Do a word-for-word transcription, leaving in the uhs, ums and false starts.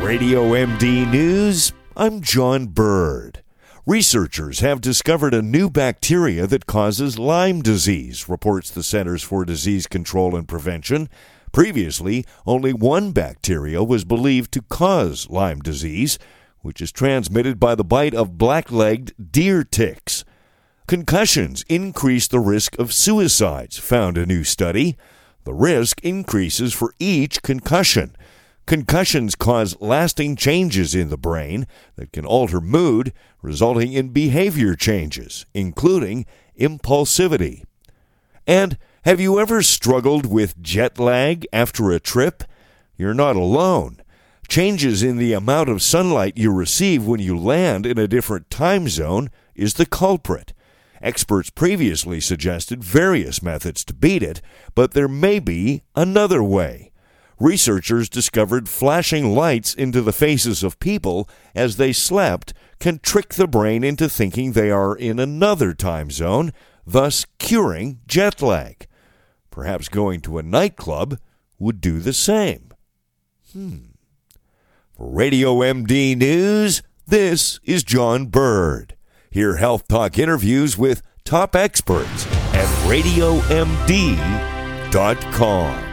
Radio M D News, I'm John Bird. Researchers have discovered a new bacteria that causes Lyme disease, reports the Centers for Disease Control and Prevention. Previously, only one bacteria was believed to cause Lyme disease, which is transmitted by the bite of black-legged deer ticks. Concussions increase the risk of suicides, found a new study. The risk increases for each concussion. Concussions cause lasting changes in the brain that can alter mood, resulting in behavior changes, including impulsivity. And have you ever struggled with jet lag after a trip? You're not alone. Changes in the amount of sunlight you receive when you land in a different time zone is the culprit. Experts previously suggested various methods to beat it, but there may be another way. Researchers discovered flashing lights into the faces of people as they slept can trick the brain into thinking they are in another time zone, thus curing jet lag. Perhaps going to a nightclub would do the same. Hmm. For Radio M D News, this is John Bird. Hear Health Talk interviews with top experts at radio m d dot com.